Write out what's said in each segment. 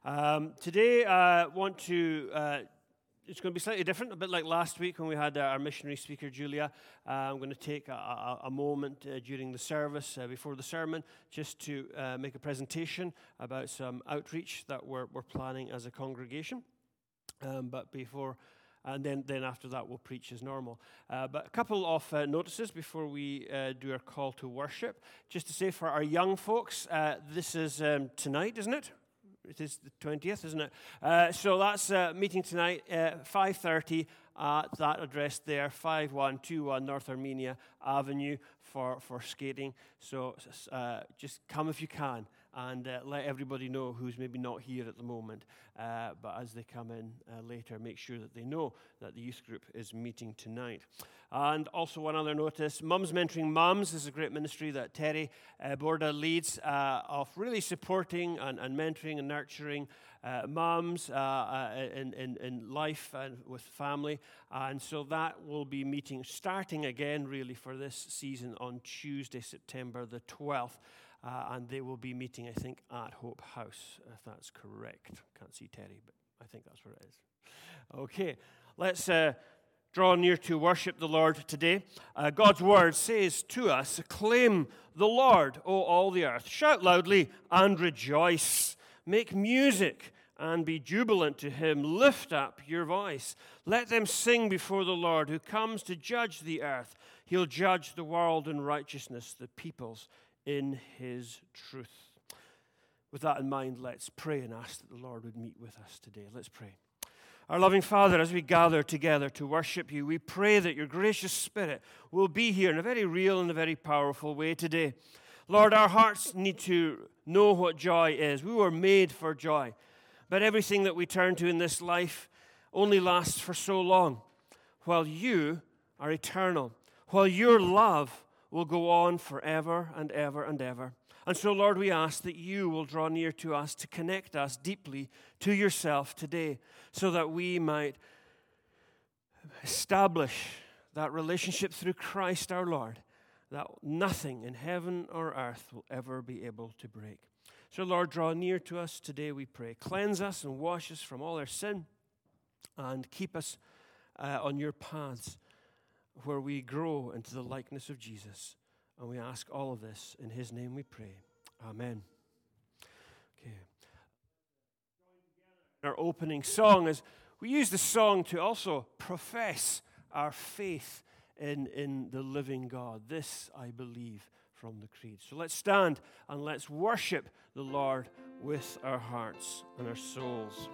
Today, I want to, it's going to be slightly different, a bit like last week when we had our missionary speaker, Julia. I'm going to take a moment during the service, before the sermon, just to make a presentation about some outreach that we're planning as a congregation. But before, and then after that, we'll preach as normal. But a couple of notices before we do our call to worship. Just to say for our young folks, this is tonight, isn't it? It is the 20th, isn't it? So that's meeting tonight, 5:30 at that address there, 5121 North Armenia Avenue for skating. So just come if you can and let everybody know who's maybe not here at the moment. But as they come in later, make sure that they know that the youth group is meeting tonight. And also one other notice, Mums Mentoring Mums is a great ministry that Terry Borda leads of really supporting and mentoring and nurturing mums in life and with family. And so that will be meeting, starting again really for this season on Tuesday, September the 12th. And they will be meeting, I think, at Hope House, if that's correct. Can't see Terry, but I think that's where it is. Okay, let's draw near to worship the Lord today. God's word says to us, "Acclaim the Lord, O all the earth. Shout loudly and rejoice. Make music and be jubilant to him. Lift up your voice. Let them sing before the Lord, who comes to judge the earth. He'll judge the world in righteousness, the peoples in his truth." With that in mind, let's pray and ask that the Lord would meet with us today. Let's pray. Our loving Father, as we gather together to worship you, we pray that your gracious Spirit will be here in a very real and a very powerful way today. Lord, our hearts need to know what joy is. We were made for joy, but everything that we turn to in this life only lasts for so long, while you are eternal, while your love will go on forever and ever and ever. And so, Lord, we ask that you will draw near to us to connect us deeply to yourself today so that we might establish that relationship through Christ our Lord that nothing in heaven or earth will ever be able to break. So, Lord, draw near to us today, we pray. Cleanse us and wash us from all our sin and keep us on your paths where we grow into the likeness of Jesus. And we ask all of this in his name we pray. Amen. Okay. Our opening song is, we use the song to also profess our faith in the living God. This I believe from the Creed. So let's stand and let's worship the Lord with our hearts and our souls.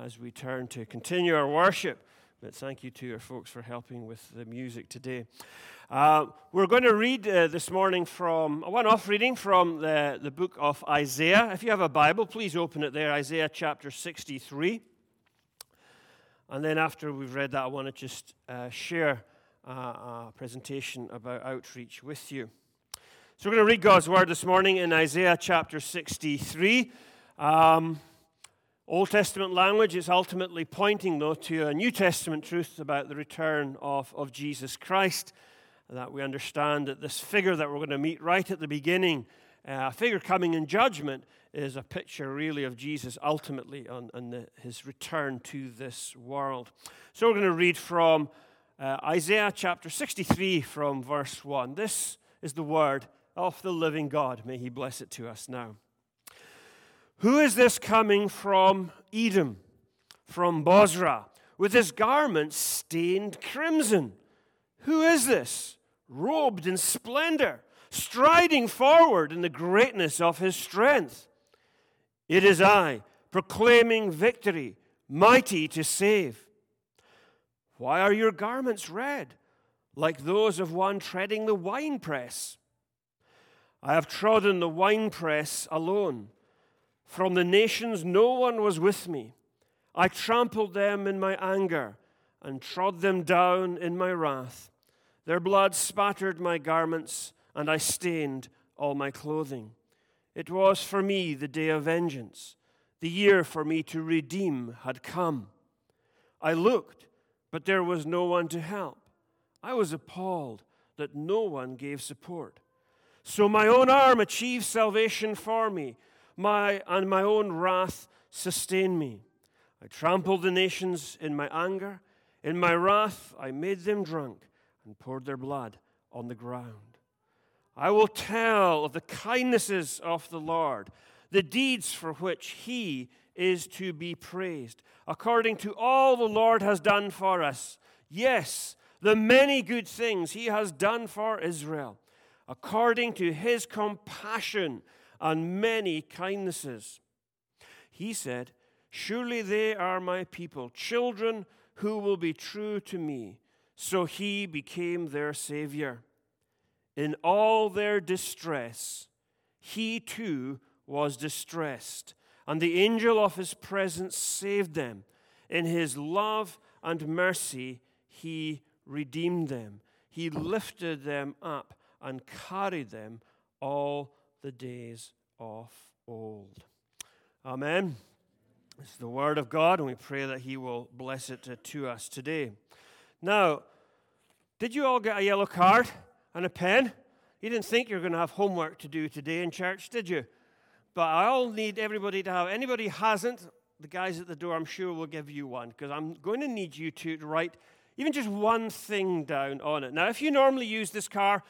as we turn to continue our worship. But thank you to your folks for helping with the music today. We're going to read this morning from a one-off reading from the book of Isaiah. If you have a Bible, please open it there, Isaiah chapter 63. And then after we've read that, I want to just share a presentation about outreach with you. So we're going to read God's Word this morning in Isaiah chapter 63. Old Testament language. It's ultimately pointing, though, to a New Testament truth about the return of Jesus Christ, that we understand that this figure that we're going to meet right at the beginning, a figure coming in judgment, is a picture really of Jesus ultimately on his return to this world. So we're going to read from Isaiah chapter 63 from verse 1. This is the word of the living God. May he bless it to us now. Who is this coming from Edom, from Bozrah, with his garments stained crimson? Who is this, robed in splendor, striding forward in the greatness of his strength? It is I, proclaiming victory, mighty to save. Why are your garments red, like those of one treading the winepress? I have trodden the winepress alone. From the nations no one was with me. I trampled them in my anger and trod them down in my wrath. Their blood spattered my garments, and I stained all my clothing. It was for me the day of vengeance. The year for me to redeem had come. I looked, but there was no one to help. I was appalled that no one gave support. So my own arm achieved salvation for me, and my own wrath sustained me. I trampled the nations in my anger. In my wrath I made them drunk and poured their blood on the ground. I will tell of the kindnesses of the Lord, the deeds for which he is to be praised, according to all the Lord has done for us. Yes, the many good things he has done for Israel, according to his compassion and many kindnesses. He said, surely they are my people, children who will be true to me. So he became their Savior. In all their distress, he too was distressed, and the angel of his presence saved them. In his love and mercy, he redeemed them. He lifted them up and carried them all the days of old. Amen. It's the word of God, and we pray that he will bless it to us today. Now, did you all get a yellow card and a pen? You didn't think you were going to have homework to do today in church, did you? But I'll need everybody to have. Anybody hasn't, the guys at the door, I'm sure, will give you one, because I'm going to need you to write even just one thing down on it. Now, if you normally use this card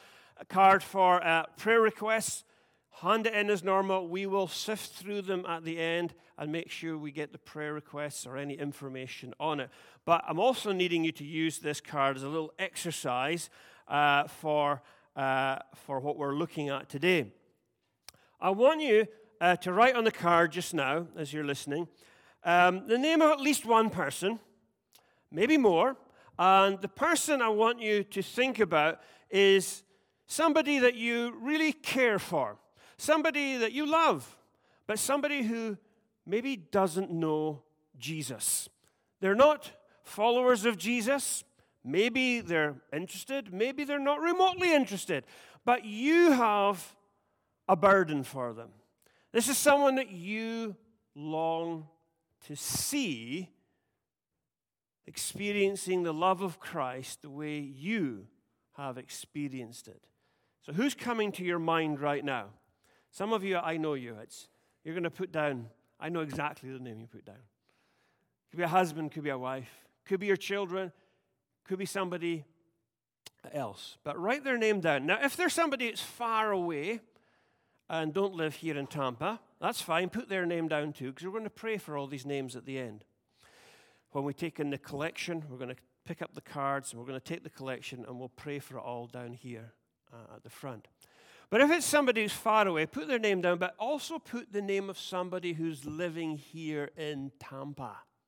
for prayer requests, hand it in as normal. We will sift through them at the end and make sure we get the prayer requests or any information on it. But I'm also needing you to use this card as a little exercise for what we're looking at today. I want you to write on the card just now, as you're listening, the name of at least one person, maybe more. And the person I want you to think about is somebody that you really care for, somebody that you love, but somebody who maybe doesn't know Jesus. They're not followers of Jesus. Maybe they're interested. Maybe they're not remotely interested. But you have a burden for them. This is someone that you long to see experiencing the love of Christ the way you have experienced it. So who's coming to your mind right now? Some of you, I know you. You're going to put down, I know exactly the name you put down. Could be a husband, could be a wife, could be your children, could be somebody else. But write their name down. Now, if there's somebody that's far away and don't live here in Tampa, that's fine. Put their name down too, because we're going to pray for all these names at the end. When we take in the collection, we're going to pick up the cards, and we're going to take the collection, and we'll pray for it all down here at the front. But if it's somebody who's far away, put their name down, but also put the name of somebody who's living here in Tampa.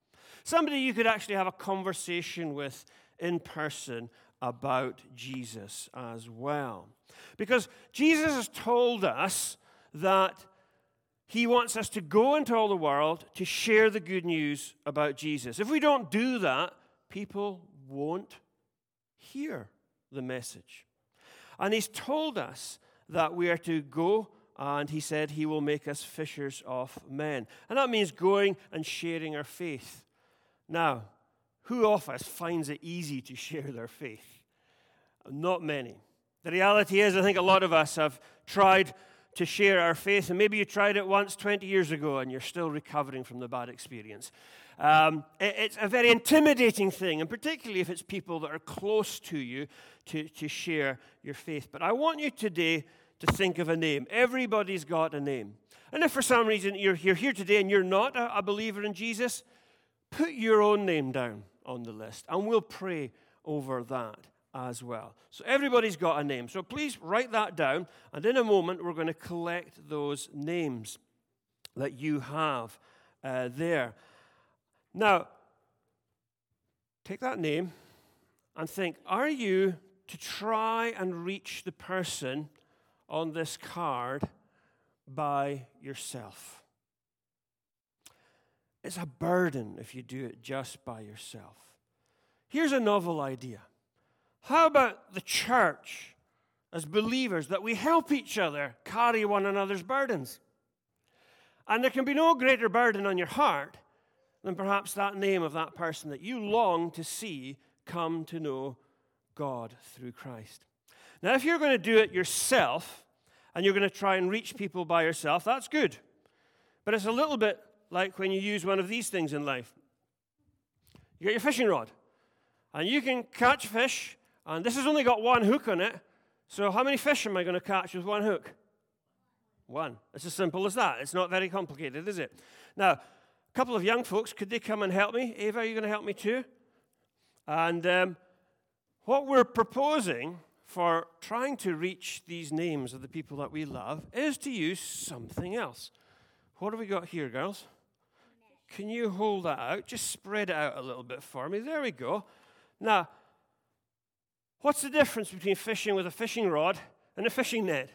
somebody you could actually have a conversation with in person about Jesus as well. Because Jesus has told us that he wants us to go into all the world to share the good news about Jesus. If we don't do that, people won't hear the message. And he's told us that we are to go, and he said he will make us fishers of men. And that means going and sharing our faith. Now, who of us finds it easy to share their faith? Not many. The reality is, I think a lot of us have tried to share our faith, and maybe you tried it once 20 years ago and you're still recovering from the bad experience. It's a very intimidating thing, and particularly if it's people that are close to you to share your faith. But I want you today to think of a name. Everybody's got a name. And if for some reason you're here today and you're not a believer in Jesus, put your own name down on the list, and we'll pray over that as well. So everybody's got a name. So please write that down, and in a moment we're going to collect those names that you have there. Now, take that name and think, are you to try and reach the person on this card by yourself? It's a burden if you do it just by yourself. Here's a novel idea. How about the church, as believers, that we help each other carry one another's burdens? And there can be no greater burden on your heart than perhaps that name of that person that you long to see come to know God through Christ. Now, if you're going to do it yourself, and you're going to try and reach people by yourself, that's good. But it's a little bit like when you use one of these things in life. You got your fishing rod, and you can catch fish, and this has only got one hook on it, so how many fish am I going to catch with one hook? One. It's as simple as that. It's not very complicated, is it? Now, a couple of young folks, could they come and help me? Ava, are you going to help me too? And what we're proposing for trying to reach these names of the people that we love is to use something else. What have we got here, girls? Can you hold that out? Just spread it out a little bit for me. There we go. Now, what's the difference between fishing with a fishing rod and a fishing net?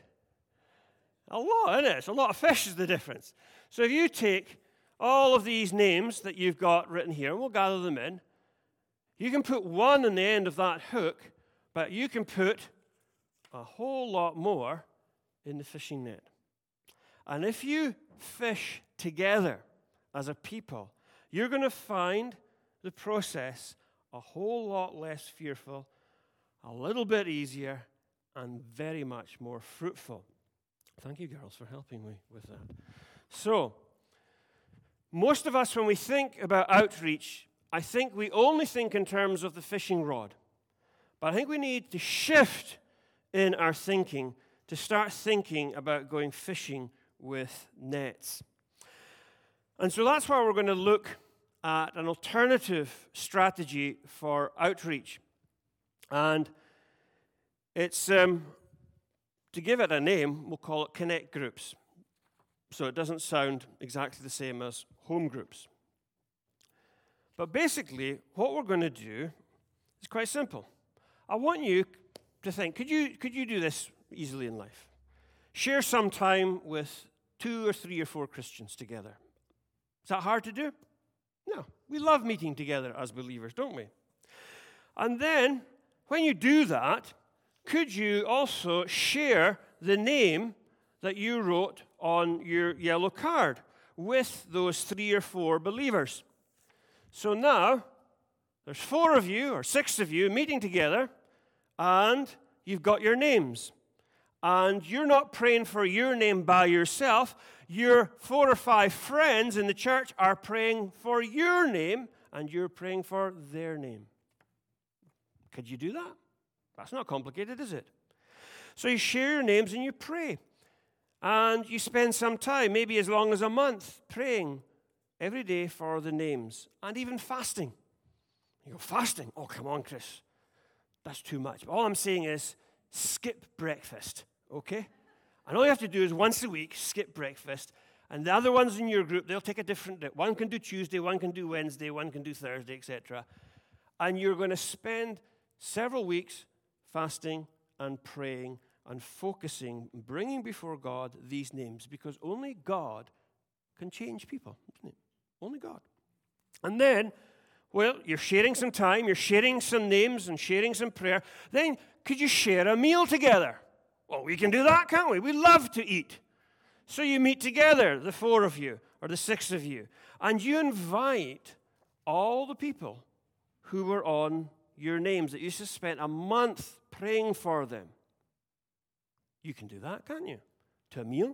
A lot, isn't it? It's a lot of fish is the difference. So if you take all of these names that you've got written here, and we'll gather them in, you can put one on the end of that hook, but you can put a whole lot more in the fishing net. And if you fish together as a people, you're going to find the process a whole lot less fearful, a little bit easier, and very much more fruitful. Thank you, girls, for helping me with that. So, most of us, when we think about outreach, I think we only think in terms of the fishing rod. But I think we need to shift in our thinking to start thinking about going fishing with nets. And so that's why we're going to look at an alternative strategy for outreach. And it's, to give it a name, we'll call it connect groups. So it doesn't sound exactly the same as home groups. But basically, what we're going to do is quite simple. I want you to think, could you do this easily in life? Share some time with 2 or 3 or 4 Christians together. Is that hard to do? No. We love meeting together as believers, don't we? And then, when you do that, could you also share the name that you wrote on your yellow card with those 3 or 4 believers? So now, there's 4 of you or 6 of you meeting together, and you've got your names. And you're not praying for your name by yourself. Your 4 or 5 friends in the church are praying for your name, and you're praying for their name. Could you do that? That's not complicated, is it? So you share your names and you pray. And you spend some time, maybe as long as a month, praying every day for the names, and even fasting. You go, fasting? Oh, come on, Chris. That's too much. All I'm saying is skip breakfast, okay? And all you have to do is once a week, skip breakfast, And the other ones in your group, they'll take a different day. One can do Tuesday, one can do Wednesday, one can do Thursday, etc. And you're going to spend several weeks fasting and praying and focusing, bringing before God these names, because only God can change people, isn't it? Only God. And then, well, you're sharing some time, you're sharing some names and sharing some prayer. Then could you share a meal together? Well, we can do that, can't we? We love to eat. So you meet together, the 4 of you or the 6 of you, and you invite all the people who were on your names that you just spent a month praying for them. You can do that, can't you? To a meal.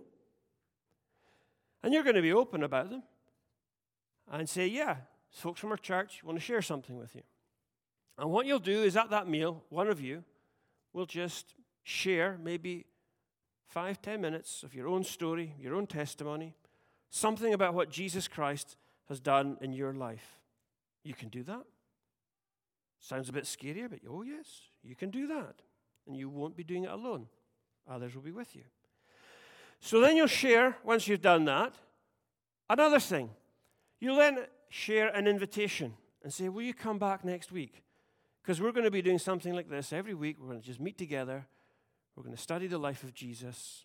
And you're going to be open about them and say, yeah, folks from our church want to share something with you. And what you'll do is at that meal, one of you will just share maybe 5-10 minutes of your own story, your own testimony, something about what Jesus Christ has done in your life. You can do that. Sounds a bit scarier, but oh yes, you can do that. And you won't be doing it alone. Others will be with you. So then you'll share, once you've done that, another thing. You'll then share an invitation and say, will you come back next week? Because we're going to be doing something like this every week. We're going to just meet together. We're going to study the life of Jesus.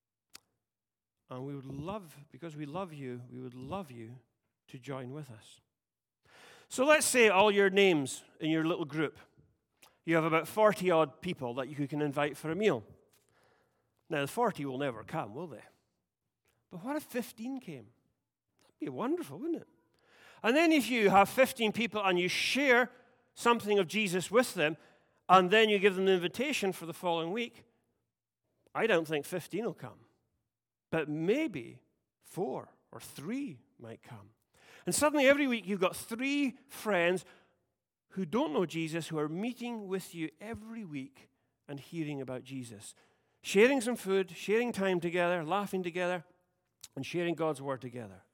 And we would love, because we love you, we would love you to join with us. So let's say all your names in your little group. You have about 40-odd people that you can invite for a meal. Now, the 40 will never come, will they? But what if 15 came? That'd be wonderful, wouldn't it? And then if you have 15 people and you share something of Jesus with them, and then you give them an invitation for the following week, I don't think 15 will come. But maybe 4 or 3 might come. And suddenly every week you've got 3 friends who don't know Jesus, who are meeting with you every week and hearing about Jesus. Sharing some food, sharing time together, laughing together, and sharing God's word together.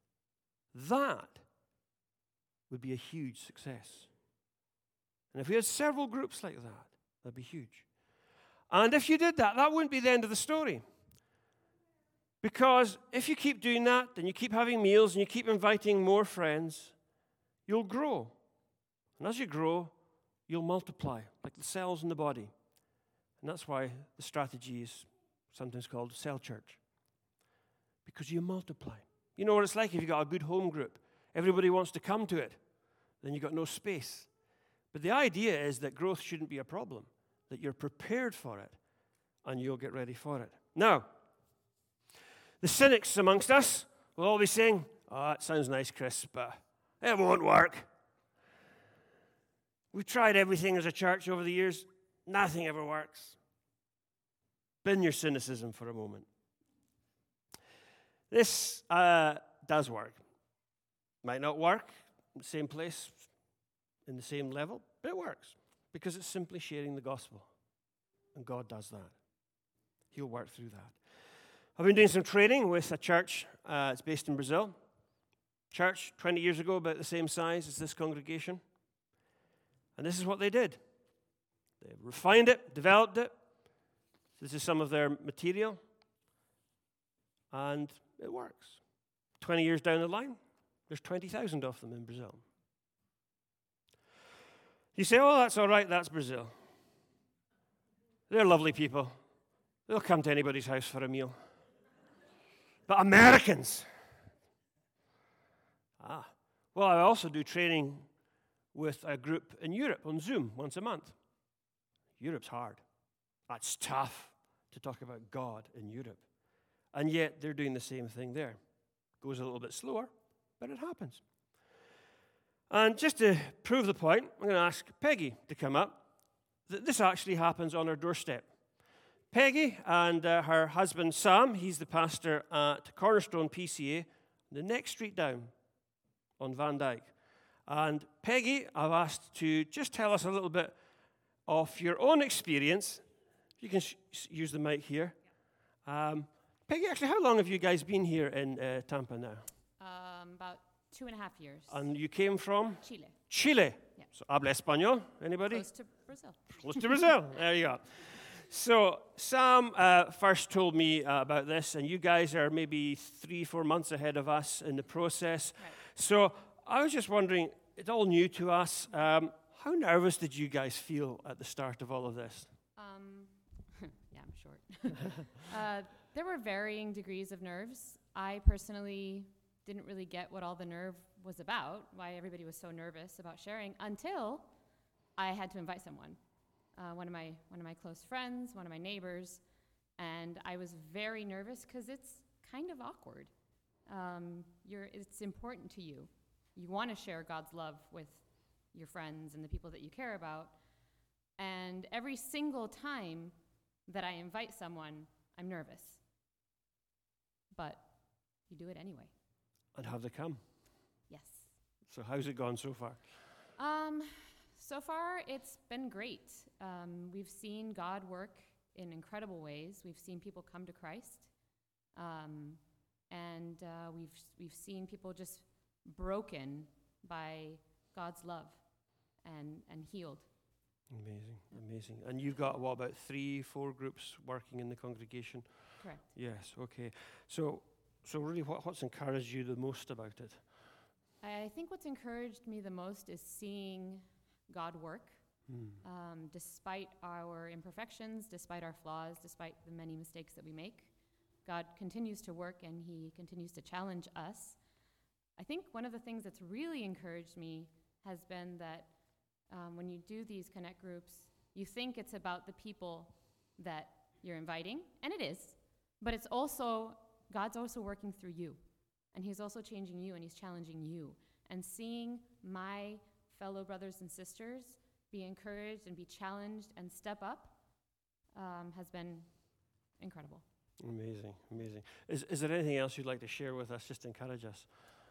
That would be a huge success. And if we had several groups like that, that'd be huge. And if you did that, that wouldn't be the end of the story. Because if you keep doing that, and you keep having meals, and you keep inviting more friends, you'll grow. And as you grow, you'll multiply, like the cells in the body. And that's why the strategy is sometimes called cell church. Because you multiply. You know what it's like if you've got a good home group. Everybody wants to come to it. Then you've got no space. But the idea is that growth shouldn't be a problem. That you're prepared for it. And you'll get ready for it. Now, the cynics amongst us will all be saying, oh, it sounds nice, Chris, but it won't work. We've tried everything as a church over the years. Nothing ever works. Bin your cynicism for a moment. This does work. Might not work in the same place, in the same level, but it works because it's simply sharing the gospel. And God does that. He'll work through that. I've been doing some training with a church. It's based in Brazil. Church, 20 years ago, about the same size as this congregation. And this is what they did. They refined it, developed it. This is some of their material. And it works. 20 years down the line, there's 20,000 of them in Brazil. You say, oh, that's all right, that's Brazil. They're lovely people. They'll come to anybody's house for a meal. But Americans. Well, I also do training with a group in Europe on Zoom once a month. Europe's hard. That's tough to talk about God in Europe. And yet they're doing the same thing there. Goes a little bit slower, but it happens. And just to prove the point, I'm going to ask Peggy to come up. This actually happens on our doorstep. Peggy and her husband Sam, he's the pastor at Cornerstone PCA, the next street down on Van Dyke. And Peggy, I've asked to just tell us a little bit of your own experience. You can use the mic here. Peggy, actually, how long have you guys been here in Tampa now? About 2.5 years. And you came from? Chile. Yeah. So, habla español? Anybody? Close to Brazil. Close to Brazil. There you go. So Sam first told me about this, and you guys are maybe 3-4 months ahead of us in the process. Right. So I was just wondering, it's all new to us. How nervous did you guys feel at the start of all of this? Yeah, I'm short. There were varying degrees of nerves. I personally didn't really get what all the nerve was about, why everybody was so nervous about sharing, until I had to invite someone, one of my close friends, one of my neighbors, and I was very nervous because it's kind of awkward. It's important to you. You want to share God's love with your friends and the people that you care about, and every single time that I invite someone, I'm nervous. But you do it anyway. And have they come? Yes. So how's it gone so far? So far, it's been great. We've seen God work in incredible ways. We've seen people come to Christ, and we've seen people just broken by God's love and healed. Amazing. And you've got, what, about 3-4 groups working in the congregation? Correct. Yes, okay. So really, what's encouraged you the most about it? I think what's encouraged me the most is seeing God work, despite our imperfections, despite our flaws, despite the many mistakes that we make. God continues to work, and he continues to challenge us. I think one of the things that's really encouraged me has been that when you do these connect groups, you think it's about the people that you're inviting, and it is, but it's also, God's also working through you, and he's also changing you, and he's challenging you. And seeing my fellow brothers and sisters be encouraged and be challenged and step up has been incredible. Amazing. Is there anything else you'd like to share with us, just to encourage us?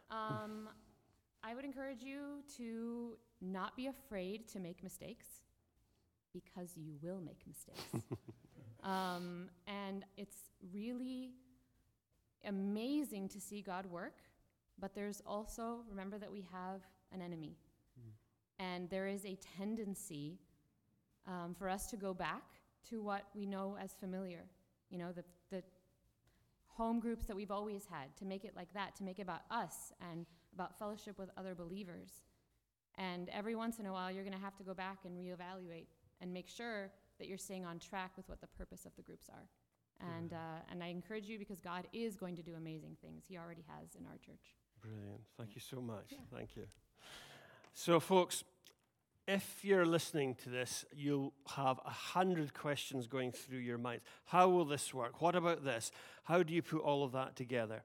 I would encourage you to not be afraid to make mistakes, because you will make mistakes. And it's really amazing to see God work, but there's also, remember that we have an enemy. And there is a tendency for us to go back to what we know as familiar. You know, the home groups that we've always had, to make it like that, to make it about us and about fellowship with other believers. And every once in a while, you're going to have to go back and reevaluate and make sure that you're staying on track with what the purpose of the groups are. And I encourage you, because God is going to do amazing things. He already has in our church. Brilliant. Thank you so much. Yeah. Thank you. So, folks, if you're listening to this, you'll have 100 questions going through your mind. How will this work? What about this? How do you put all of that together?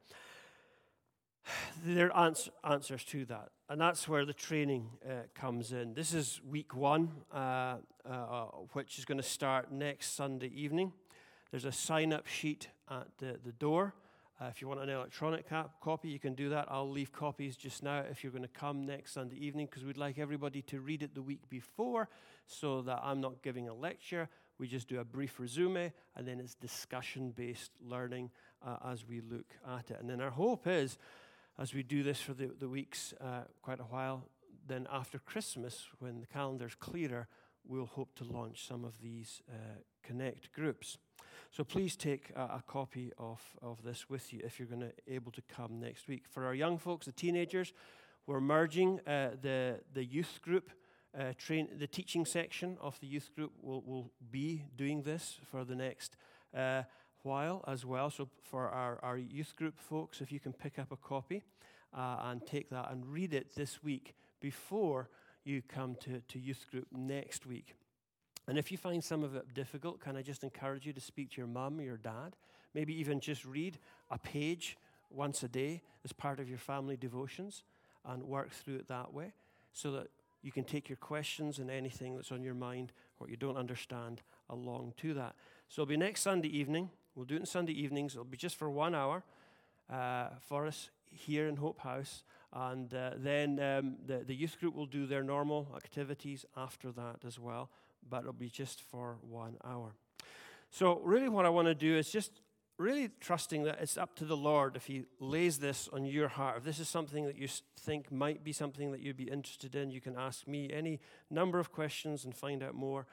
There are answers to that, and that's where the training comes in. This is week 1, which is going to start next Sunday evening. There's a sign-up sheet at the door. If you want an electronic copy, you can do that. I'll leave copies just now if you're going to come next Sunday evening, because we'd like everybody to read it the week before, so that I'm not giving a lecture. We just do a brief resume, and then it's discussion-based learning as we look at it. And then our hope is, as we do this for the weeks quite a while, then after Christmas, when the calendar's clearer, we'll hope to launch some of these Connect groups. So please take a copy of this with you if you're going to able to come next week. For our young folks, the teenagers, we're merging the youth group, the teaching section of the youth group will be doing this for the next while as well. So for our youth group folks, if you can pick up a copy and take that and read it this week before you come to youth group next week. And if you find some of it difficult, can I just encourage you to speak to your mum or your dad? Maybe even just read a page once a day as part of your family devotions and work through it that way, so that you can take your questions and anything that's on your mind or you don't understand along to that. So it'll be next Sunday evening. We'll do it on Sunday evenings. It'll be just for 1 hour for us here in Hope House. And then the youth group will do their normal activities after that as well. But it'll be just for 1 hour. So really what I want to do is just really trusting that it's up to the Lord if he lays this on your heart. If this is something that you think might be something that you'd be interested in, you can ask me any number of questions and find out more.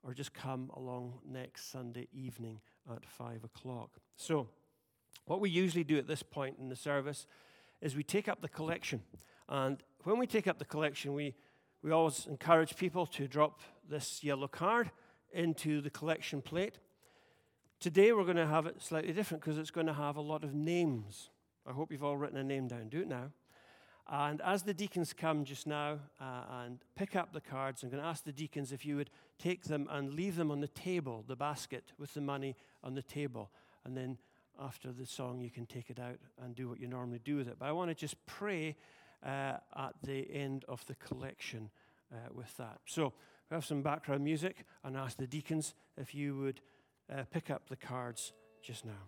or just come along next Sunday evening at 5 o'clock. So, what we usually do at this point in the service is we take up the collection. And when we take up the collection, we always encourage people to drop this yellow card into the collection plate. Today we're going to have it slightly different because it's going to have a lot of names. I hope you've all written a name down. Do it now. And as the deacons come just now and pick up the cards, I'm going to ask the deacons if you would take them and leave them on the table, the basket with the money on the table. And then after the song, you can take it out and do what you normally do with it. But I want to just pray at the end of the collection with that. So we have some background music, and ask the deacons if you would pick up the cards just now.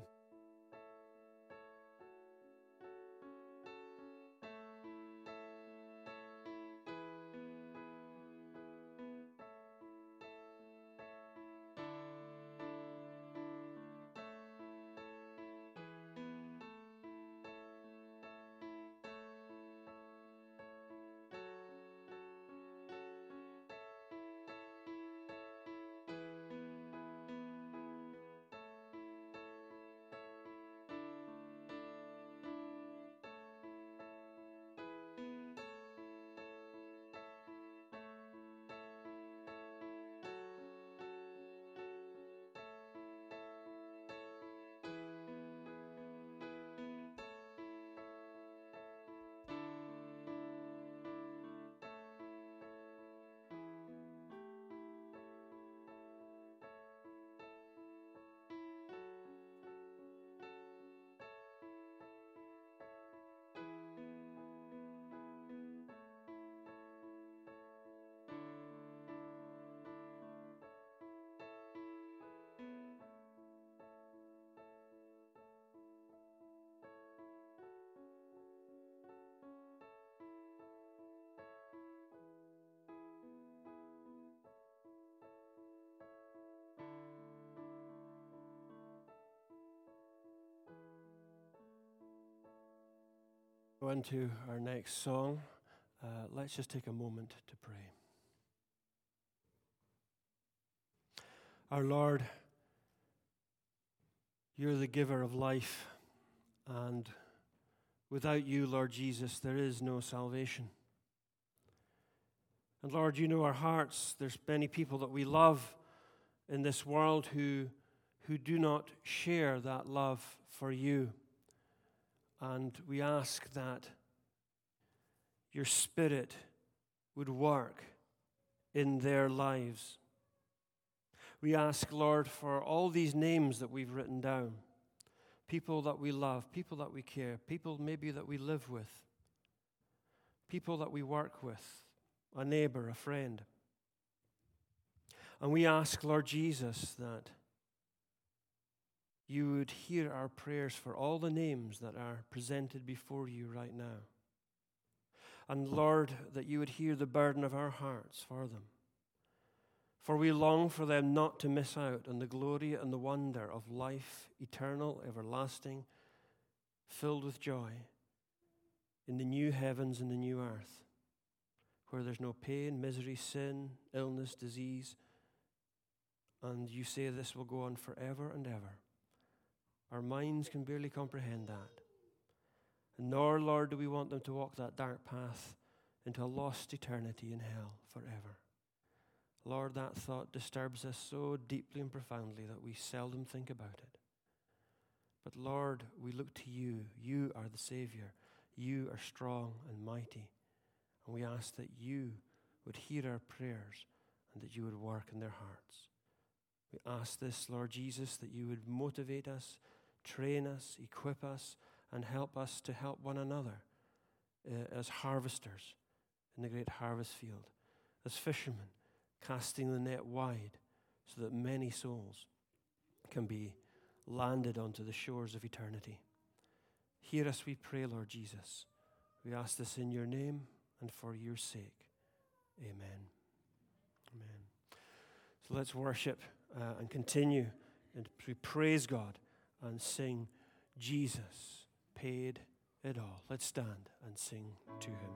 Go into our next song. Let's just take a moment to pray. Our Lord, you're the giver of life, and without you, Lord Jesus, there is no salvation. And Lord, you know our hearts. There's many people that we love in this world who do not share that love for you. And we ask that your Spirit would work in their lives. We ask, Lord, for all these names that we've written down, people that we love, people that we care, people maybe that we live with, people that we work with, a neighbor, a friend. And we ask, Lord Jesus, that you would hear our prayers for all the names that are presented before you right now. And Lord, that you would hear the burden of our hearts for them. For we long for them not to miss out on the glory and the wonder of life, eternal, everlasting, filled with joy, in the new heavens and the new earth, where there's no pain, misery, sin, illness, disease. And you say this will go on forever and ever. Our minds can barely comprehend that. And nor, Lord, do we want them to walk that dark path into a lost eternity in hell forever. Lord, that thought disturbs us so deeply and profoundly that we seldom think about it. But Lord, we look to you. You are the Savior. You are strong and mighty. And we ask that you would hear our prayers and that you would work in their hearts. We ask this, Lord Jesus, that you would motivate us, train us, equip us, and help us to help one another as harvesters in the great harvest field, as fishermen casting the net wide so that many souls can be landed onto the shores of eternity. Hear us, we pray, Lord Jesus. We ask this in your name and for your sake. Amen. Amen. So let's worship and continue and we praise God and sing, Jesus paid it all. Let's stand and sing to him.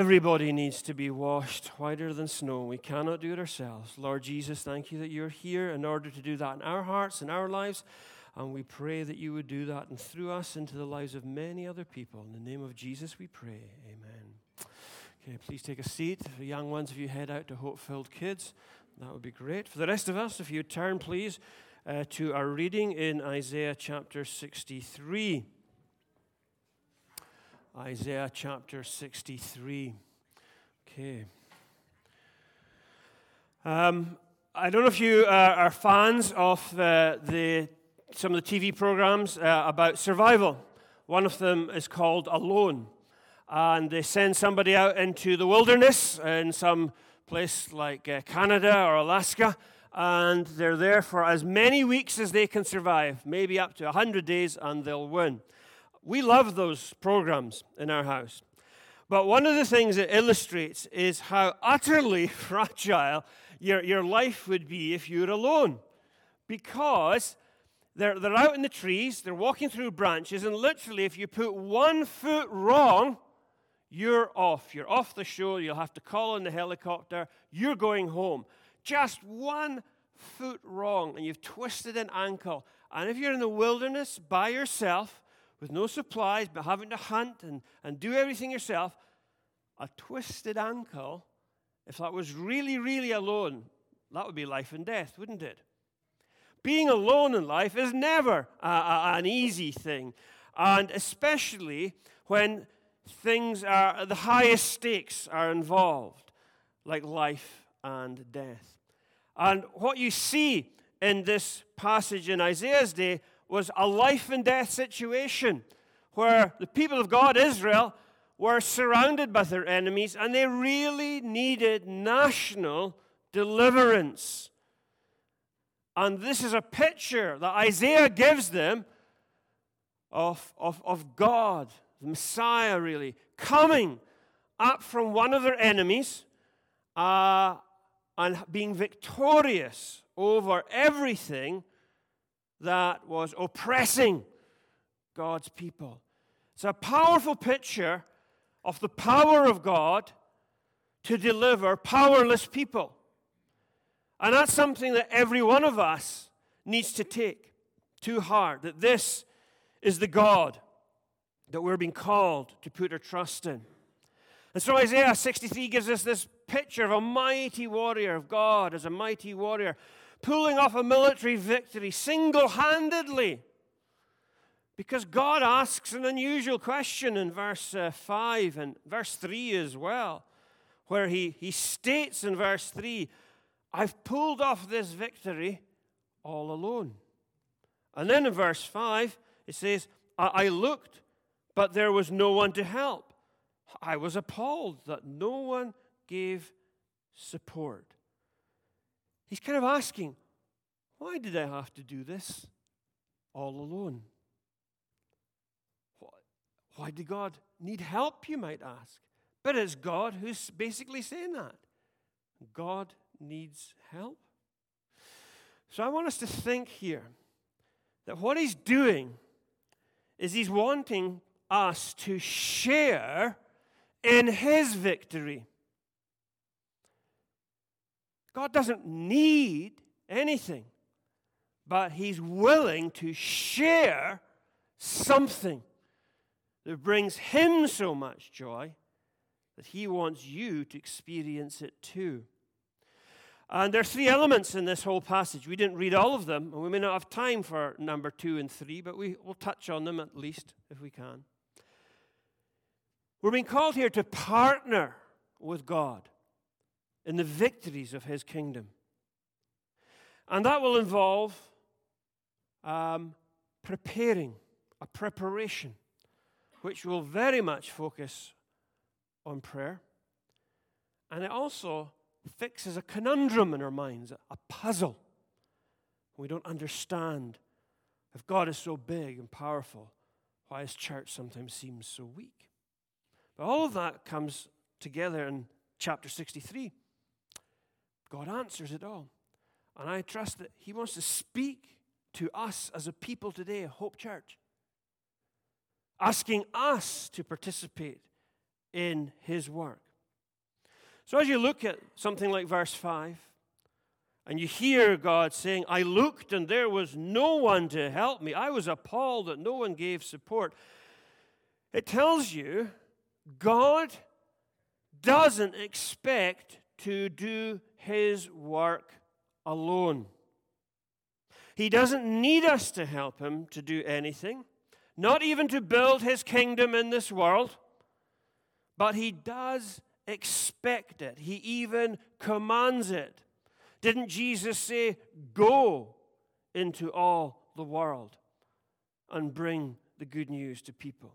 Everybody needs to be washed whiter than snow. We cannot do it ourselves. Lord Jesus, thank you that you're here in order to do that in our hearts, in our lives. And we pray that you would do that and through us into the lives of many other people. In the name of Jesus we pray. Amen. Okay, please take a seat. The young ones, if you head out to Hope-Filled Kids, that would be great. For the rest of us, if you turn, please, to our reading in Isaiah chapter 63. Isaiah chapter 63. Okay. I don't know if you are fans of some of the TV programs about survival. One of them is called Alone. And they send somebody out into the wilderness in some place like Canada or Alaska, and they're there for as many weeks as they can survive, maybe up to 100 days, and they'll win. We love those programs in our house. But one of the things it illustrates is how utterly fragile your life would be if you're alone. Because they're out in the trees, they're walking through branches, and literally if you put 1 foot wrong, you're off. You're off the show. You'll have to call in the helicopter. You're going home. Just 1 foot wrong, and you've twisted an ankle. And if you're in the wilderness by yourself, with no supplies, but having to hunt and do everything yourself, a twisted ankle, if that was really, really alone, that would be life and death, wouldn't it? Being alone in life is never an easy thing, and especially when things are, the highest stakes are involved, like life and death. And what you see in this passage in Isaiah's day was a life and death situation where the people of God, Israel, were surrounded by their enemies, and they really needed national deliverance. And this is a picture that Isaiah gives them of God, the Messiah really, coming up from one of their enemies and being victorious over everything that was oppressing God's people. It's a powerful picture of the power of God to deliver powerless people. And that's something that every one of us needs to take to heart, that this is the God that we're being called to put our trust in. And so Isaiah 63 gives us this picture of a mighty warrior, of God as a mighty warrior, pulling off a military victory single-handedly. Because God asks an unusual question in verse 5 and verse 3 as well, where he states in verse 3, I've pulled off this victory all alone. And then in verse 5, it says, I looked, but there was no one to help. I was appalled that no one gave support. He's kind of asking, why did I have to do this all alone? Why did God need help, you might ask? But it's God who's basically saying that. God needs help. So I want us to think here that what he's doing is he's wanting us to share in his victory. God doesn't need anything, but he's willing to share something that brings him so much joy that he wants you to experience it too. And there are 3 elements in this whole passage. We didn't read all of them, and we may not have time for number 2 and 3, but we will touch on them at least if we can. We're being called here to partner with God in the victories of his kingdom. And that will involve preparing, a preparation, which will very much focus on prayer. And it also fixes a conundrum in our minds, a puzzle. We don't understand if God is so big and powerful, why his church sometimes seems so weak. But all of that comes together in chapter 63. God answers it all. And I trust that he wants to speak to us as a people today, Hope Church, asking us to participate in his work. So as you look at something like verse 5, and you hear God saying, I looked and there was no one to help me. I was appalled that no one gave support. It tells you God doesn't expect to do his work alone. He doesn't need us to help him to do anything, not even to build his kingdom in this world, but he does expect it. He even commands it. Didn't Jesus say, go into all the world and bring the good news to people?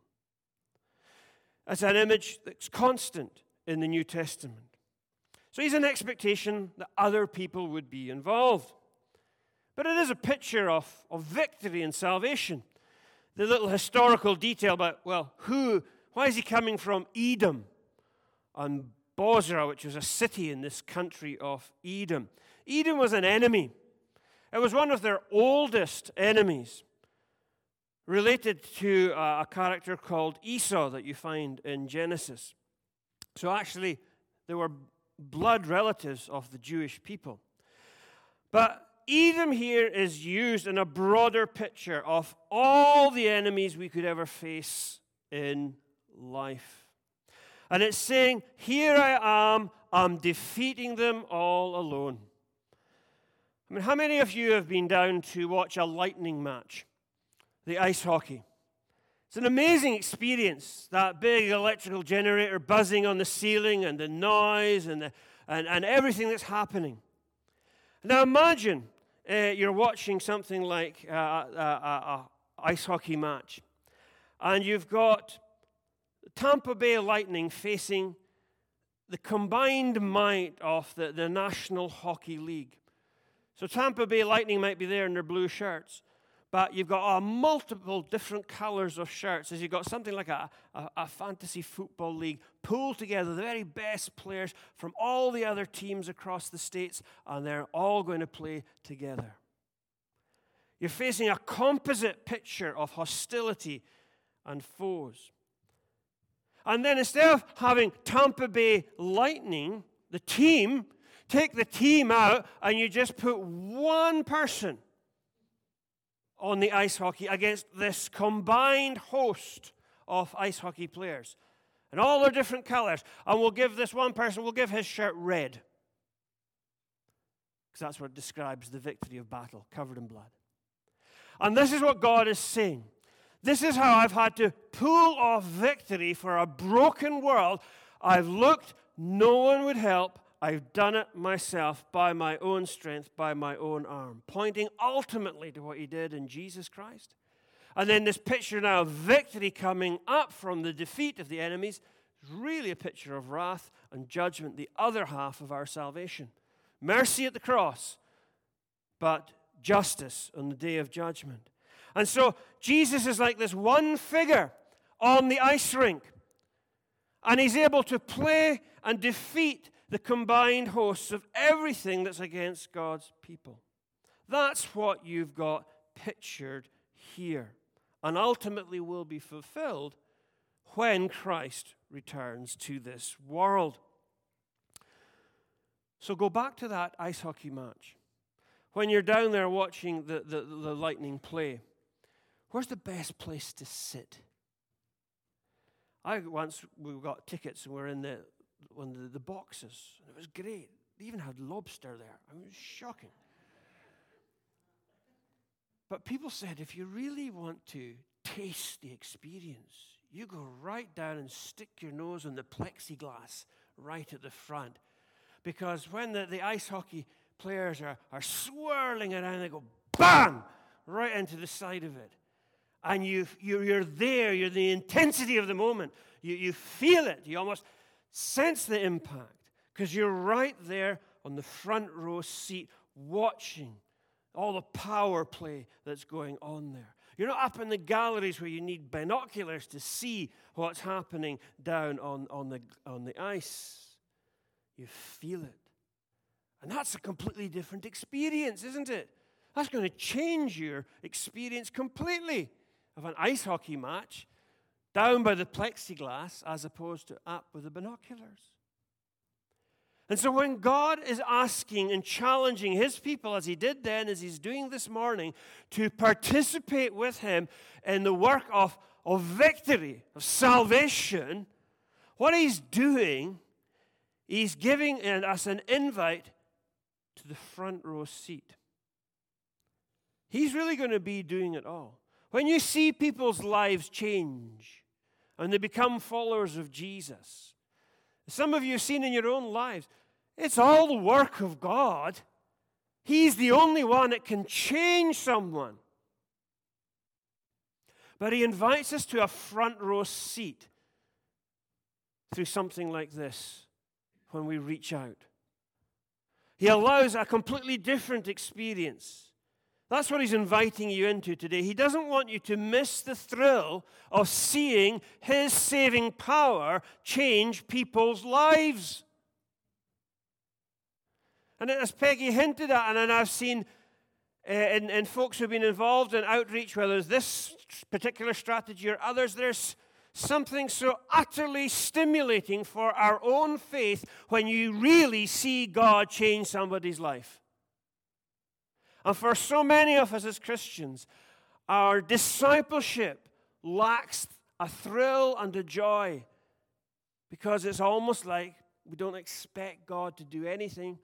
That's an image that's constant in the New Testament. So he's an expectation that other people would be involved. But it is a picture of victory and salvation. The little historical detail about, why is he coming from Edom and Bozrah, which was a city in this country of Edom? Edom was an enemy. It was one of their oldest enemies, related to a character called Esau that you find in Genesis. So actually, they were blood relatives of the Jewish people. But Edom here is used in a broader picture of all the enemies we could ever face in life. And it's saying, here I am, I'm defeating them all alone. I mean, how many of you have been down to watch a Lightning match, the ice hockey? It's an amazing experience, that big electrical generator buzzing on the ceiling and the noise and everything that's happening. Now imagine you're watching something like a ice hockey match, and you've got Tampa Bay Lightning facing the combined might of the National Hockey League. So Tampa Bay Lightning might be there in their blue shirts, but you've got multiple different colors of shirts, as you've got something like a fantasy football league pulled together, the very best players from all the other teams across the states, and they're all going to play together. You're facing a composite picture of hostility and foes. And then instead of having Tampa Bay Lightning, the team, take the team out and you just put one person on the ice hockey against this combined host of ice hockey players. And all their different colors. And we'll give this one person, we'll give his shirt red. Because that's what describes the victory of battle, covered in blood. And this is what God is saying. This is how I've had to pull off victory for a broken world. I've looked, no one would help. I've done it myself by my own strength, by my own arm, pointing ultimately to what he did in Jesus Christ. And then this picture now of victory coming up from the defeat of the enemies is really a picture of wrath and judgment, the other half of our salvation. Mercy at the cross, but justice on the day of judgment. And so Jesus is like this one figure on the ice rink, and he's able to play and defeat the combined hosts of everything that's against God's people. That's what you've got pictured here, and ultimately will be fulfilled when Christ returns to this world. So go back to that ice hockey match. When you're down there watching the Lightning play, where's the best place to sit? We got tickets and we're in one of the boxes. It was great. They even had lobster there. I mean, it was shocking. But people said, if you really want to taste the experience, you go right down and stick your nose on the plexiglass right at the front. Because when the ice hockey players are swirling around, they go bam! Right into the side of it. And you're there, you're the intensity of the moment. You feel it. You almost sense the impact because you're right there on the front row seat watching all the power play that's going on there. You're not up in the galleries where you need binoculars to see what's happening down on the ice. You feel it. And that's a completely different experience, isn't it? That's going to change your experience completely of an ice hockey match down by the plexiglass as opposed to up with the binoculars. And so when God is asking and challenging his people, as he did then, as he's doing this morning, to participate with him in the work of victory, of salvation, what he's doing, he's giving us an invite to the front row seat. He's really going to be doing it all. When you see people's lives change and they become followers of Jesus, some of you have seen in your own lives, it's all the work of God. He's the only one that can change someone. But he invites us to a front row seat through something like this when we reach out. He allows a completely different experience. That's what he's inviting you into today. He doesn't want you to miss the thrill of seeing his saving power change people's lives. And as Peggy hinted at, and I've seen in folks who've been involved in outreach, whether it's this particular strategy or others, there's something so utterly stimulating for our own faith when you really see God change somebody's life. And for so many of us as Christians, our discipleship lacks a thrill and a joy because it's almost like we don't expect God to do anything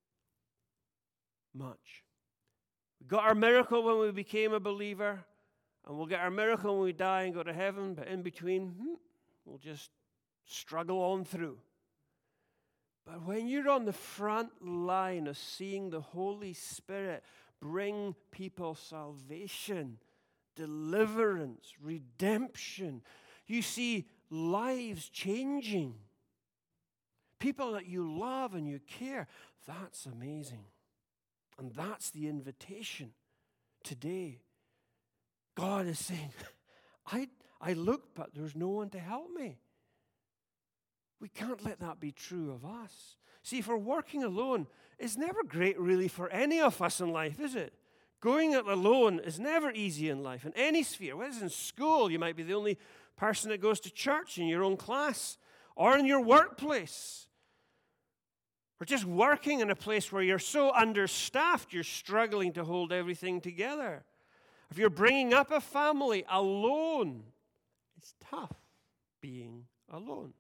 much. We got our miracle when we became a believer, and we'll get our miracle when we die and go to heaven, but in between, we'll just struggle on through. But when you're on the front line of seeing the Holy Spirit bring people salvation, deliverance, redemption, you see lives changing. People that you love and you care. That's amazing. And that's the invitation today. God is saying, I looked, but there's no one to help me. We can't let that be true of us. See, if we're working alone, it's never great really for any of us in life, is it? Going it alone is never easy in life, in any sphere. Whether it's in school, you might be the only person that goes to church in your own class, or in your workplace, or just working in a place where you're so understaffed, you're struggling to hold everything together. If you're bringing up a family alone, it's tough being alone.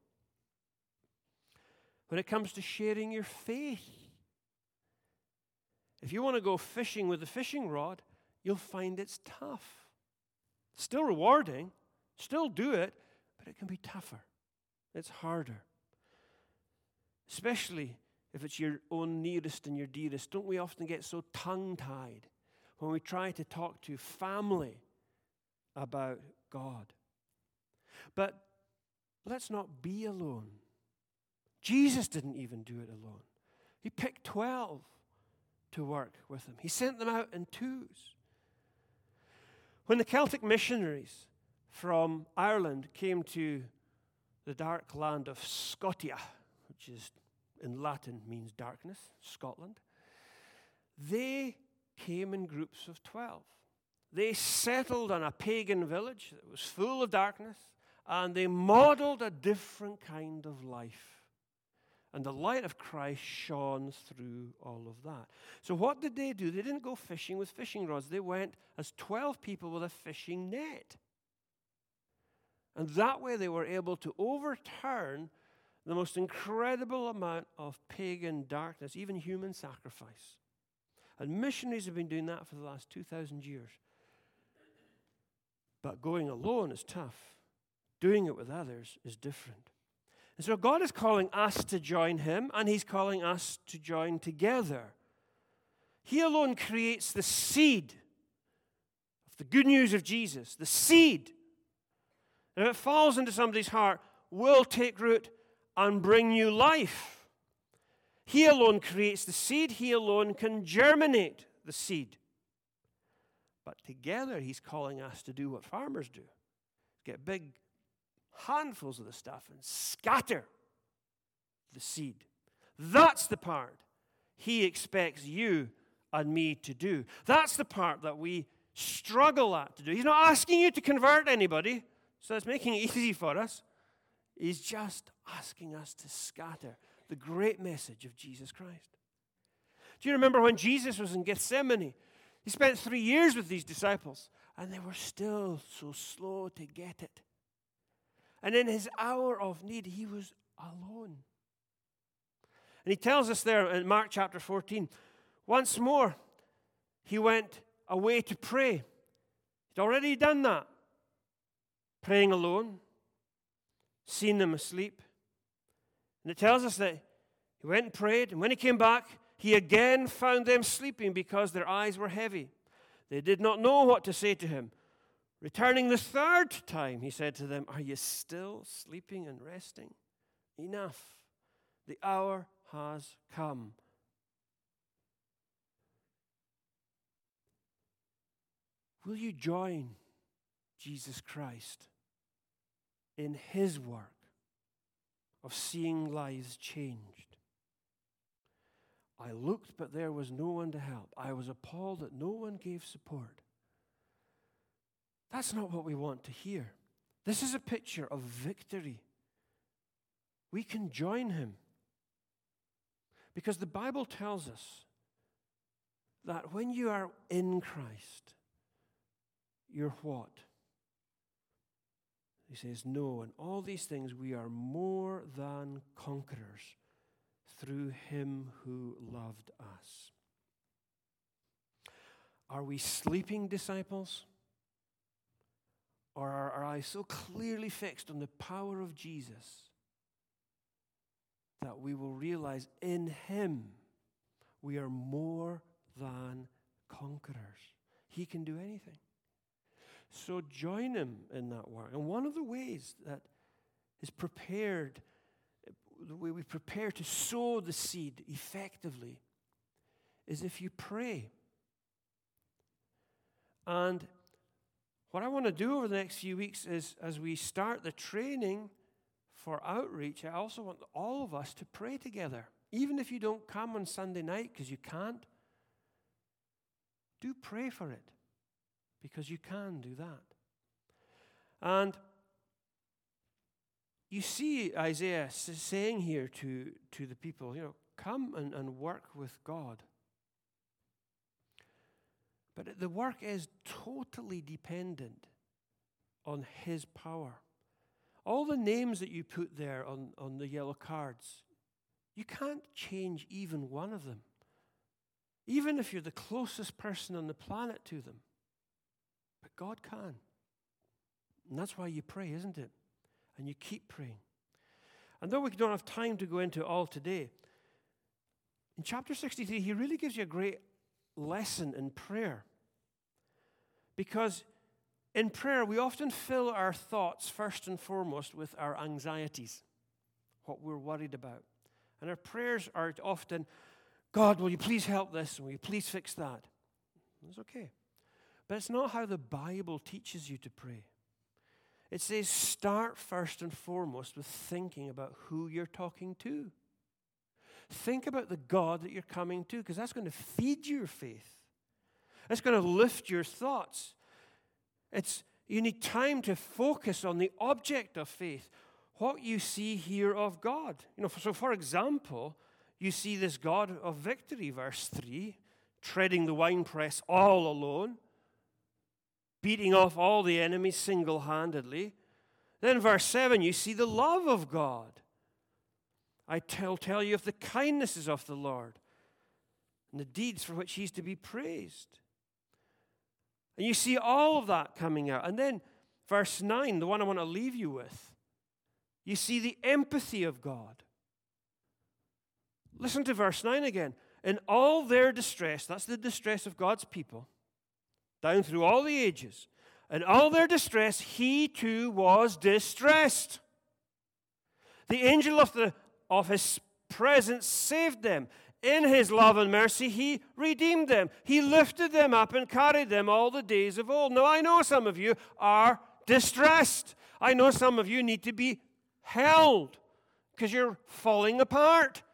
When it comes to sharing your faith, if you want to go fishing with a fishing rod, you'll find it's tough. Still rewarding, still do it, but it can be tougher. It's harder. Especially if it's your own nearest and your dearest. Don't we often get so tongue-tied when we try to talk to family about God? But let's not be alone. Jesus didn't even do it alone. He picked 12 to work with him. He sent them out in twos. When the Celtic missionaries from Ireland came to the dark land of Scotia, which is in Latin means darkness, Scotland, they came in groups of 12. They settled on a pagan village that was full of darkness, and they modeled a different kind of life. And the light of Christ shone through all of that. So what did they do? They didn't go fishing with fishing rods. They went as 12 people with a fishing net. And that way they were able to overturn the most incredible amount of pagan darkness, even human sacrifice. And missionaries have been doing that for the last 2,000 years. But going alone is tough. Doing it with others is different. And so God is calling us to join him, and he's calling us to join together. He alone creates the seed of the good news of Jesus, the seed. And if it falls into somebody's heart, will take root and bring new life. He alone creates the seed. He alone can germinate the seed. But together, he's calling us to do what farmers do. Get big handfuls of the stuff and scatter the seed. That's the part he expects you and me to do. That's the part that we struggle at to do. He's not asking you to convert anybody, so it's making it easy for us. He's just asking us to scatter the great message of Jesus Christ. Do you remember when Jesus was in Gethsemane? He spent 3 years with these disciples, and they were still so slow to get it. And in his hour of need, he was alone. And he tells us there in Mark chapter 14, once more, he went away to pray. He'd already done that, praying alone, seen them asleep. And it tells us that he went and prayed, and when he came back, he again found them sleeping because their eyes were heavy. They did not know what to say to him. Returning the third time, he said to them, "Are you still sleeping and resting? Enough. The hour has come." Will you join Jesus Christ in his work of seeing lives changed? I looked, but there was no one to help. I was appalled that no one gave support. That's not what we want to hear. This is a picture of victory. We can join him. Because the Bible tells us that when you are in Christ, you're what? He says, "No, in all these things we are more than conquerors through him who loved us." Are we sleeping disciples? Or are our eyes so clearly fixed on the power of Jesus that we will realize in him we are more than conquerors? He can do anything. So join him in that work. And one of the ways that is prepared, the way we prepare to sow the seed effectively, is if you pray. And what I want to do over the next few weeks is, as we start the training for outreach, I also want all of us to pray together. Even if you don't come on Sunday night because you can't, do pray for it, because you can do that. And you see Isaiah saying here to the people, come and work with God. But the work is totally dependent on his power. All the names that you put there on the yellow cards, you can't change even one of them. Even if you're the closest person on the planet to them. But God can. And that's why you pray, isn't it? And you keep praying. And though we don't have time to go into it all today, in chapter 63, he really gives you a great lesson in prayer. Because in prayer, we often fill our thoughts first and foremost with our anxieties, what we're worried about. And our prayers are often, "God, will you please help this? Will you please fix that?" That's okay. But it's not how the Bible teaches you to pray. It says start first and foremost with thinking about who you're talking to. Think about the God that you're coming to, because that's going to feed your faith. It's going to lift your thoughts. You need time to focus on the object of faith, what you see here of God. So for example, you see this God of victory, verse 3, treading the winepress all alone, beating off all the enemies single-handedly. Then verse 7, you see the love of God. I tell you of the kindnesses of the Lord and the deeds for which he's to be praised. And you see all of that coming out. And then verse 9, the one I want to leave you with, you see the empathy of God. Listen to verse 9 again. In all their distress, that's the distress of God's people, down through all the ages, in all their distress, he too was distressed. The angel of his presence saved them. In his love and mercy, he redeemed them. He lifted them up and carried them all the days of old. Now, I know some of you are distressed. I know some of you need to be held because you're falling apart.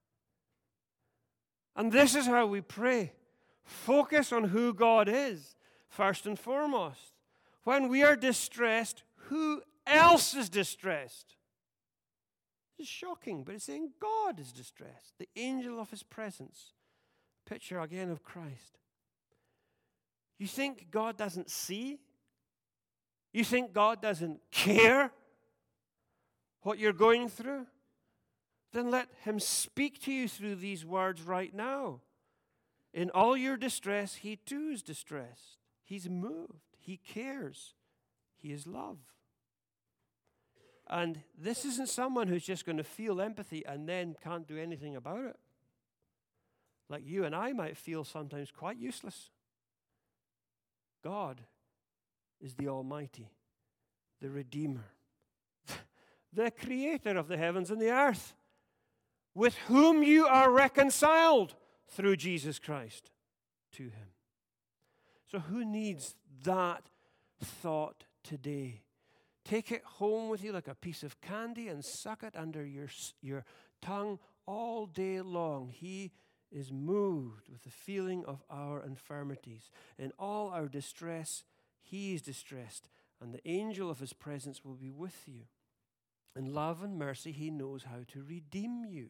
And this is how we pray. Focus on who God is, first and foremost. When we are distressed, who else is distressed? is shocking, but it's saying God is distressed. The angel of his presence. Picture again of Christ. You think God doesn't see? You think God doesn't care what you're going through? Then let him speak to you through these words right now. In all your distress, he too is distressed. He's moved. He cares. He is love. And this isn't someone who's just going to feel empathy and then can't do anything about it. Like you and I might feel sometimes quite useless. God is the Almighty, the Redeemer, the Creator of the heavens and the earth, with whom you are reconciled through Jesus Christ to him. So who needs that thought today? Take it home with you like a piece of candy and suck it under your tongue all day long. He is moved with the feeling of our infirmities. In all our distress, he is distressed, and the angel of his presence will be with you. In love and mercy, he knows how to redeem you.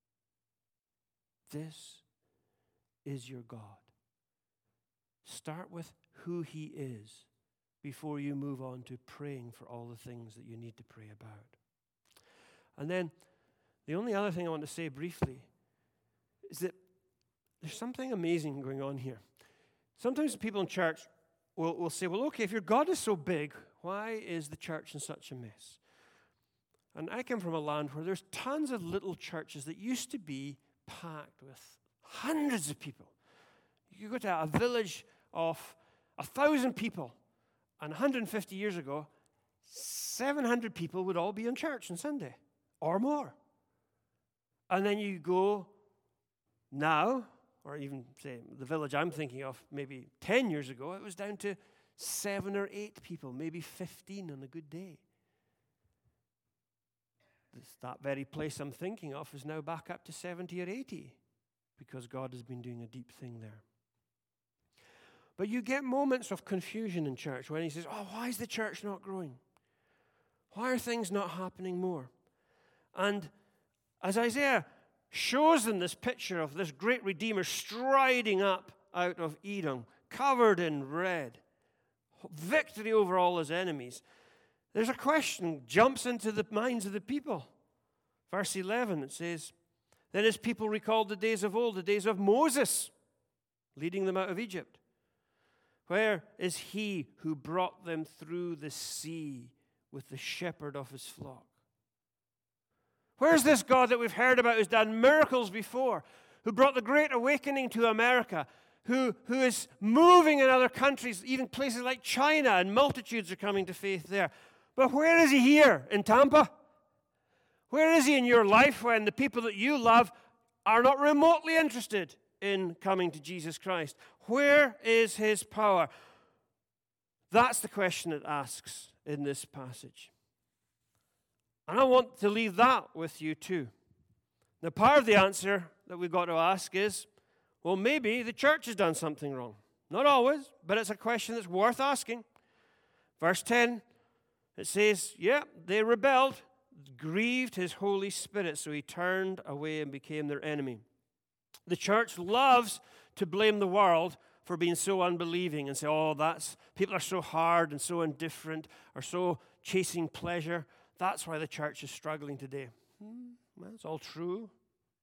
This is your God. Start with who he is before you move on to praying for all the things that you need to pray about. And then the only other thing I want to say briefly is that there's something amazing going on here. Sometimes people in church will say, well, okay, if your God is so big, why is the church in such a mess? And I come from a land where there's tons of little churches that used to be packed with hundreds of people. You go to a village of 1,000 people, and 150 years ago, 700 people would all be in church on Sunday, or more. And then you go now, or even say the village I'm thinking of, maybe 10 years ago, it was down to 7 or 8 people, maybe 15 on a good day. That very place I'm thinking of is now back up to 70 or 80 because God has been doing a deep thing there. But you get moments of confusion in church when he says, oh, why is the church not growing? Why are things not happening more? And as Isaiah shows them this picture of this great Redeemer striding up out of Edom, covered in red, victory over all his enemies, there's a question jumps into the minds of the people. Verse 11, it says, then his people recalled the days of old, the days of Moses, leading them out of Egypt. Where is he who brought them through the sea with the shepherd of his flock? Where's this God that we've heard about who's done miracles before, who brought the Great Awakening to America, who is moving in other countries, even places like China, and multitudes are coming to faith there. But where is he here in Tampa? Where is he in your life when the people that you love are not remotely interested in coming to Jesus Christ? Where is his power? That's the question it asks in this passage. And I want to leave that with you too. Now, part of the answer that we've got to ask is, well, maybe the church has done something wrong. Not always, but it's a question that's worth asking. Verse 10, it says, they rebelled, grieved his Holy Spirit, so he turned away and became their enemy. The church loves to blame the world for being so unbelieving and say, people are so hard and so indifferent or so chasing pleasure. That's why the church is struggling today. Well, it's all true.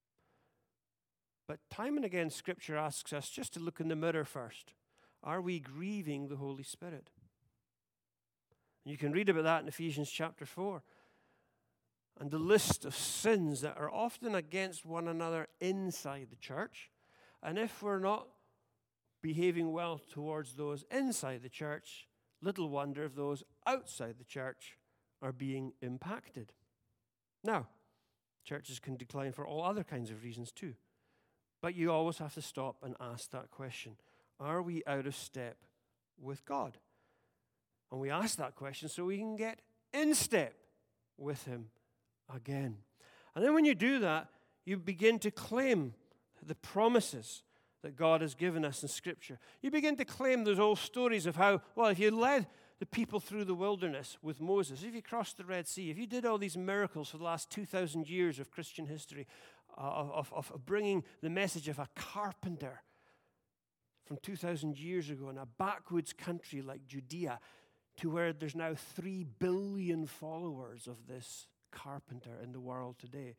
But time and again, Scripture asks us just to look in the mirror first. Are we grieving the Holy Spirit? And you can read about that in Ephesians chapter 4. And the list of sins that are often against one another inside the church. And if we're not behaving well towards those inside the church, little wonder if those outside the church are being impacted. Now, churches can decline for all other kinds of reasons too. But you always have to stop and ask that question. Are we out of step with God? And we ask that question so we can get in step with him again. And then when you do that, you begin to claim the promises that God has given us in Scripture. You begin to claim those old stories of how, well, if you led the people through the wilderness with Moses, if you crossed the Red Sea, if you did all these miracles for the last 2,000 years of Christian history, of bringing the message of a carpenter from 2,000 years ago in a backwoods country like Judea to where there's now 3 billion followers of this carpenter in the world today,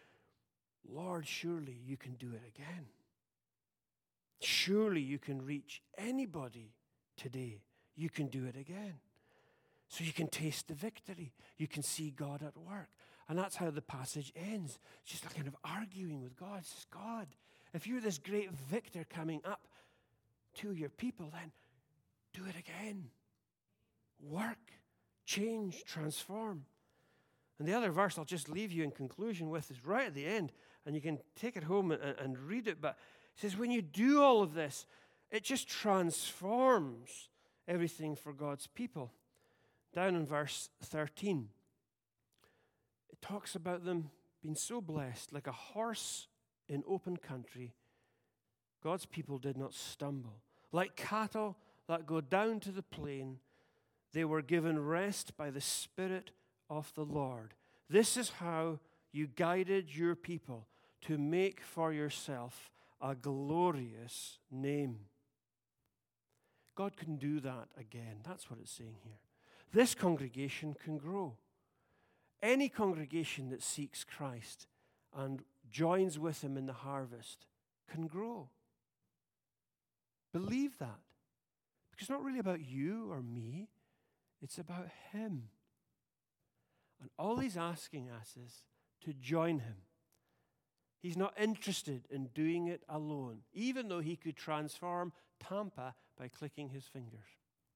Lord, surely you can do it again. Surely you can reach anybody today. You can do it again. So you can taste the victory. You can see God at work. And that's how the passage ends. It's just a kind of arguing with God. It says, God, if you're this great victor coming up to your people, then do it again. Work, change, transform. And the other verse I'll just leave you in conclusion with is right at the end, and you can take it home and read it. But it says, when you do all of this, it just transforms everything for God's people. Down in verse 13, it talks about them being so blessed, like a horse in open country. God's people did not stumble. Like cattle that go down to the plain, they were given rest by the Spirit of the Lord. This is how you guided your people to make for yourself a glorious name. God can do that again. That's what it's saying here. This congregation can grow. Any congregation that seeks Christ and joins with him in the harvest can grow. Believe that. Because it's not really about you or me. It's about him. And all he's asking us is to join him. He's not interested in doing it alone, even though he could transform Tampa by clicking his fingers.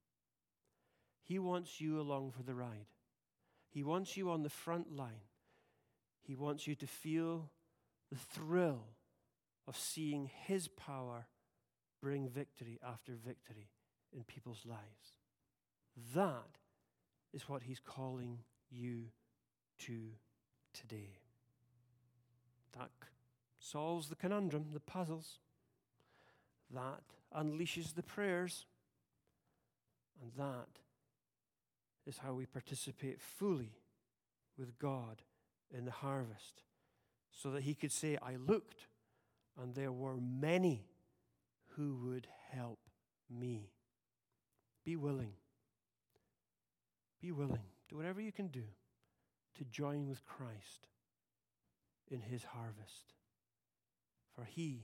He wants you along for the ride. He wants you on the front line. He wants you to feel the thrill of seeing his power bring victory after victory in people's lives. That is what he's calling you to today. That solves the conundrum, the puzzles. That unleashes the prayers. And that is how we participate fully with God in the harvest. So that he could say, I looked, and there were many who would help me. Be willing. Be willing. Do whatever you can do to join with Christ in his harvest. For he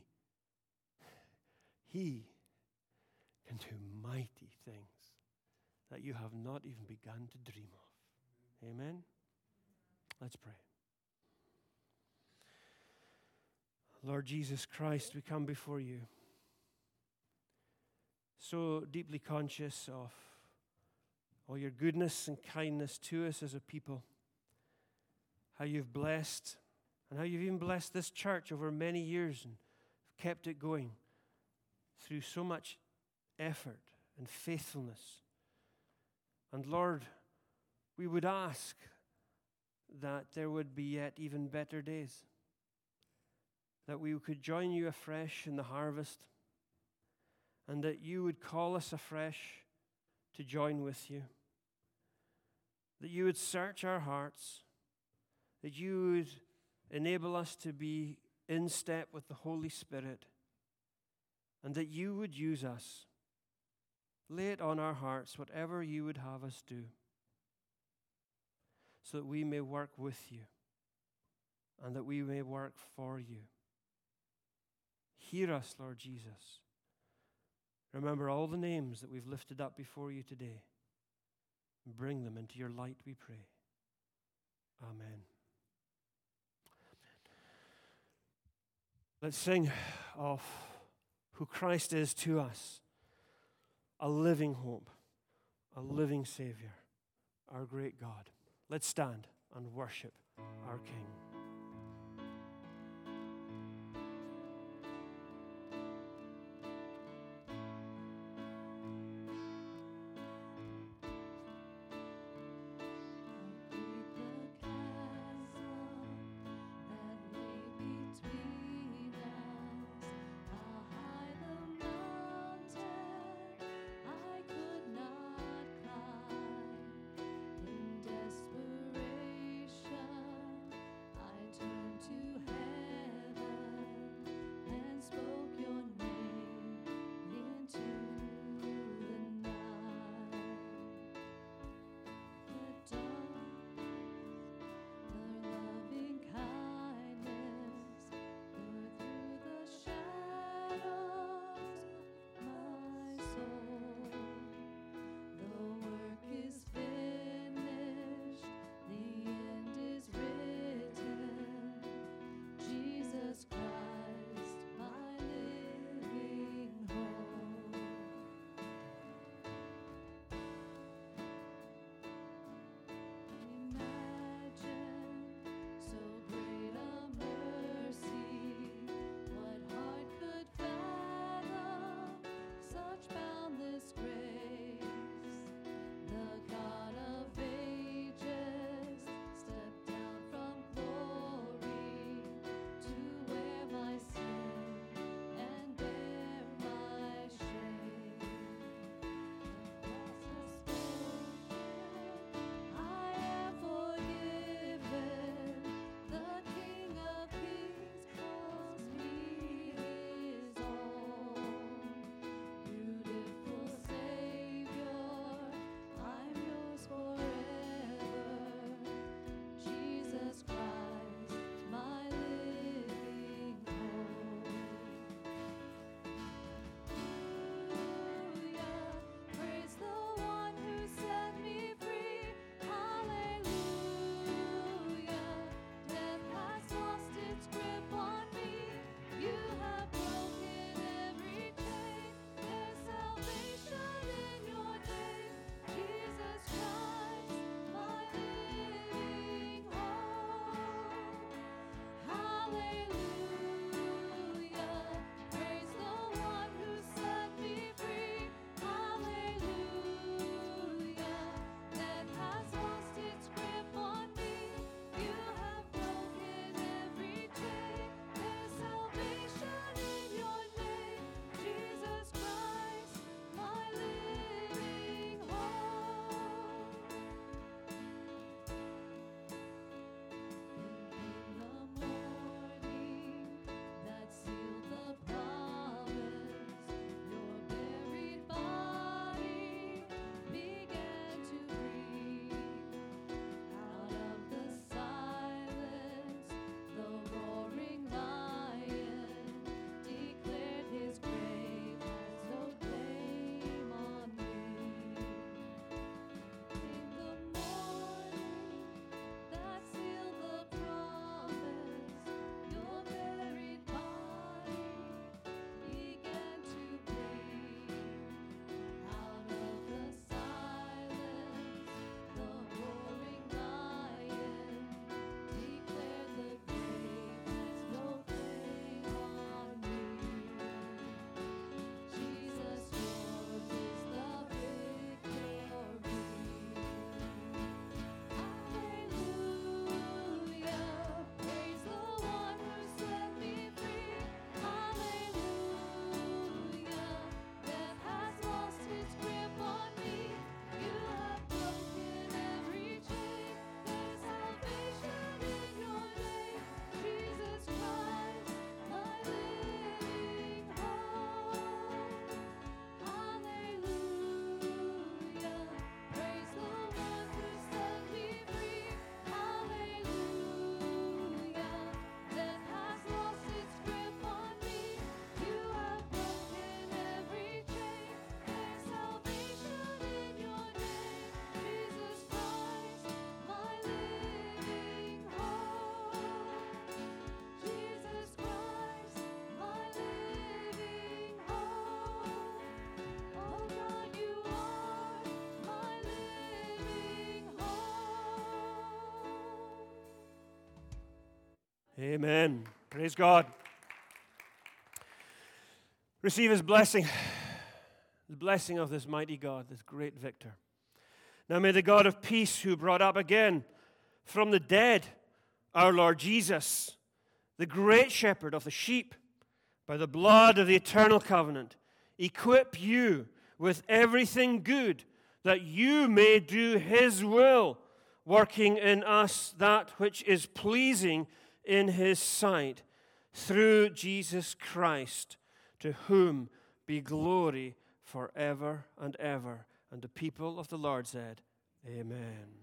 can do mighty things that you have not even begun to dream of. Amen? Let's pray. Lord Jesus Christ, we come before you so deeply conscious of all your goodness and kindness to us as a people, how you've blessed and how you've even blessed this church over many years and kept it going through so much effort and faithfulness. And Lord, we would ask that there would be yet even better days, that we could join you afresh in the harvest, and that you would call us afresh to join with you, that you would search our hearts, that you would enable us to be in step with the Holy Spirit, and that you would use us. Lay it on our hearts, whatever you would have us do, so that we may work with you and that we may work for you. Hear us, Lord Jesus. Remember all the names that we've lifted up before you today. Bring them into your light, we pray. Amen. Let's sing of who Christ is to us. A living hope, a living Savior, our great God. Let's stand and worship our King. I could not climb. Amen. Praise God. Receive his blessing, the blessing of this mighty God, this great victor. Now may the God of peace, who brought up again from the dead our Lord Jesus, the great shepherd of the sheep, by the blood of the eternal covenant, equip you with everything good, that you may do his will, working in us that which is pleasing in his sight, through Jesus Christ, to whom be glory forever and ever. And the people of the Lord said, Amen.